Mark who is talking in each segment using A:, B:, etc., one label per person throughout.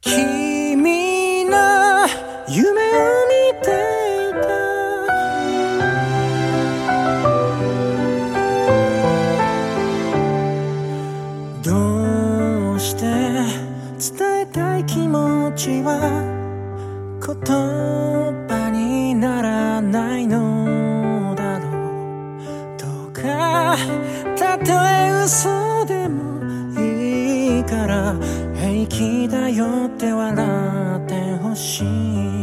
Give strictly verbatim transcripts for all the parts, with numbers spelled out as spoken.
A: 君の夢を見ていた。どうして伝えたい気持ちは言葉にならないのだろう。どうかたとえ嘘でもいいから平気だよって笑ってほしい。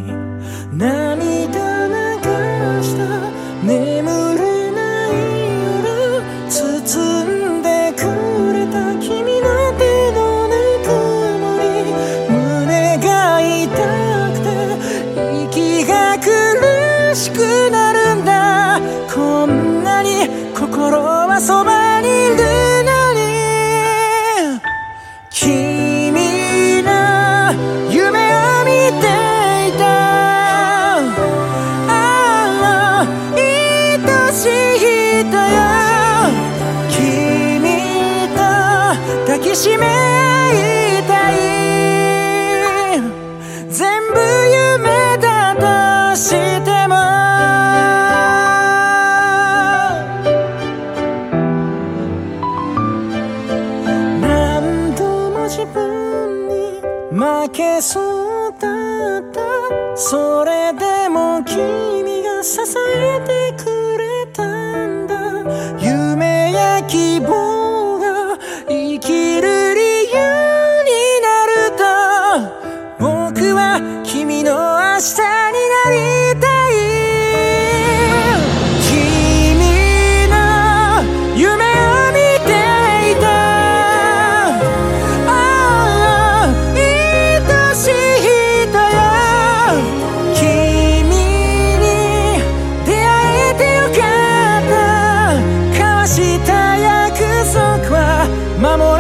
A: 涙流した眠れない夜包んでくれた君の手のぬくもり。胸が痛くて息が苦しくなるんだ。こんなに心はそばにいるのに。君の夢を見ていた。ああ愛しい人よ。君と抱きしめ合いたい。全部夢だとしても何度も自分に負けそうだった。それでも君が支えてくれたんだ。夢や希望が生きる理由になると僕は君の明日になりたい。君の夢を見ていた。ああ愛しい人よ。君に出会えてよかった。交わした約束は守